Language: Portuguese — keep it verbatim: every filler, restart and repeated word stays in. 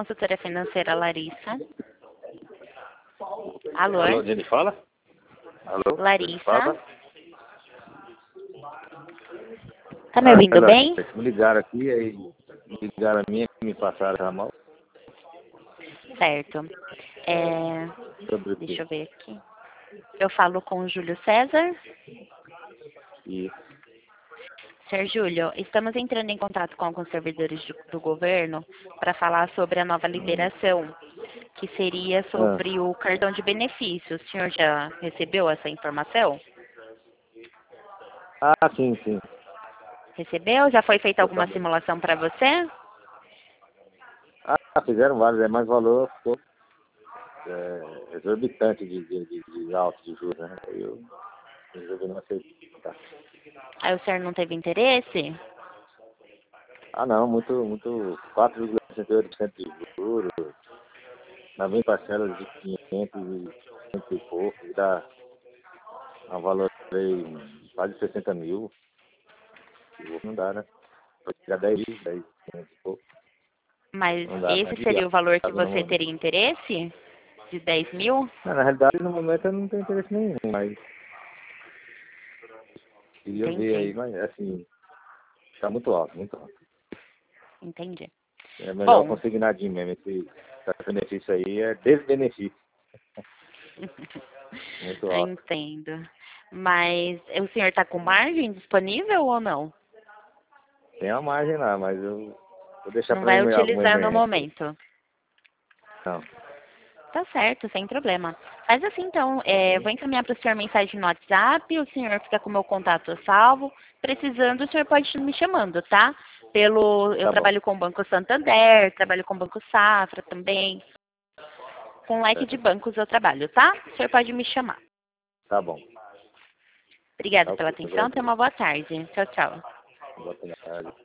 consultora financeira Larissa. Alô? Alô, onde ele fala? Alô? Larissa. Tá me Ah, ouvindo olha, bem? Me ligaram aqui, aí me ligaram a minha que me passaram a mão. Certo. É, Sobre o deixa quê? eu ver aqui. Eu falo com o Júlio César. E, Senhor Júlio, estamos entrando em contato com alguns servidores do, do governo para falar sobre a nova liberação, que seria ah, sobre o cartão de benefícios. O senhor já recebeu essa informação? ah, sim, sim. Recebeu? Já foi feita Eu alguma tava- simulação para você? Ah, fizeram vários, é mais valor, ficou é, exorbitante de, de, de, de alto de juros, né? Aí eu resolvi não aceitar. Aí o senhor não teve interesse? Ah, não, muito, muito, quatro vírgula sessenta e oito por cento de juros, na vem parcelas de quinhentos e cento e pouco, dá um valor aí quase sessenta mil, não dá, né? Vou tirar dez mil, dez, quinhentos e pouco, Mas não dá, não é esse seria o valor que viável no você momento. teria interesse? De dez mil? Não, na realidade, no momento eu não tenho interesse nenhum, mas queria ver Entendi, aí, mas assim, tá muito alto, muito alto. entendi. É melhor Bom, consignadinho mesmo, esse, esse benefício aí é desbenefício, muito eu alto. entendo. Mas o senhor está com margem disponível ou não? Tem uma margem lá, mas eu vou deixar Não para vai uma, alguma utilizar no emergência aí. momento. Não, Tá certo, sem problema. Faz assim então, é, ok? vou encaminhar para o senhor mensagem no WhatsApp, o senhor fica com o meu contato salvo. Precisando, o senhor pode ir me chamando, tá? Pelo, eu Tá bom, trabalho com o Banco Santander, trabalho com o Banco Safra também. Com leque de certo. bancos eu trabalho, tá? O senhor pode me chamar. Tá bom, Obrigada tá pela ok, eu atenção, tenha agradeço. uma boa tarde. Tchau, tchau. Boa tarde.